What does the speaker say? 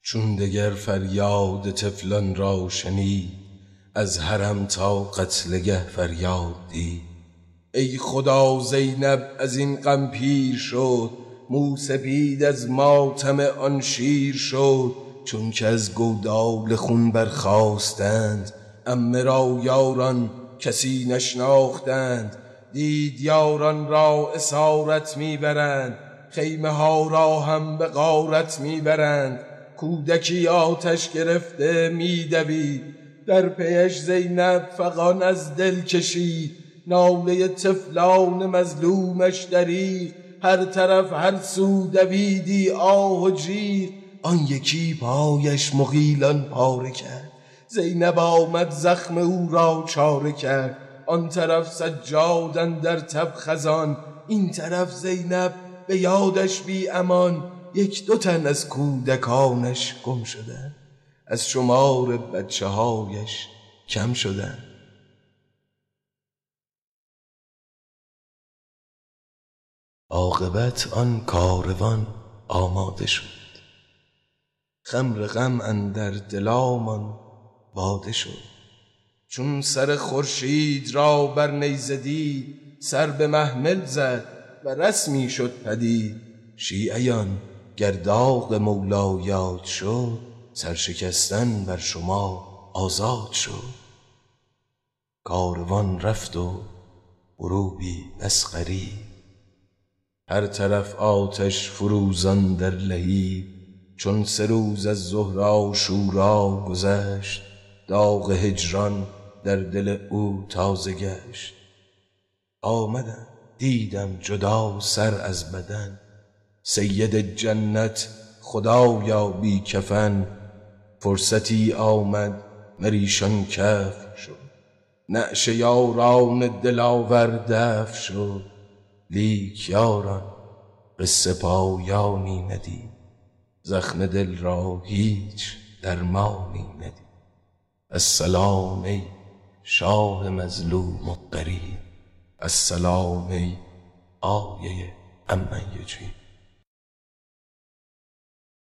چون دگر فریاد طفلان را شنید، از حرم تا قتلگه فریاد دید. ای خدا زینب از این غم پیر شد، موسپید از ماتم آن شیر شد. چون که از گودال خون برخاستند، عمه را یاران کسی نشناختند. دید یاران را اسارت میبرند، خیمه ها را هم به غارت میبرند. کودکی آتش گرفته میدوید، در پیش زینب فغان از دل کشید. ناله طفلان مظلومش دریغ، هر طرف هر سو دویدی آه و جیغ. آن یکی پایش مغیلان پاره کرد، زینب آمد زخم او را چاره کرد. آن طرف سجاد اندر تب خزان، این طرف زینب به یادش بی امان. یک دو تن از کودکانش گم شدن، از شمار بچه هایش کم شدن. عاقبت آن کاروان آماده شد، خمر غم اندر دلامان باده شد. چون سر خورشید را بر نیزه دید، سر به محمل زد و رسمی شد پدید. شیعیان گر داغ مولا یاد شد، سرشکستن بر شما آزاد شد. کاروان رفت و غروبی بس غریب، هر طرف آتش فروزان در لهیب. چون 3 روز از ظهر عاشورا گذشت، داغ هجران در دل او تازه گشت. آمدم دیدم جدا سر از بدن، سید جنت خدایا بی کفن. فرصتی آمد مریشان کف شد، نعش یاران دلاور دف شد. لیک یاران قصه پایانی ندید، زخم دل را هیچ درمانی ندید. السلام ای شاه مظلوم و غریب، السلام ای آیه عمن یجیب.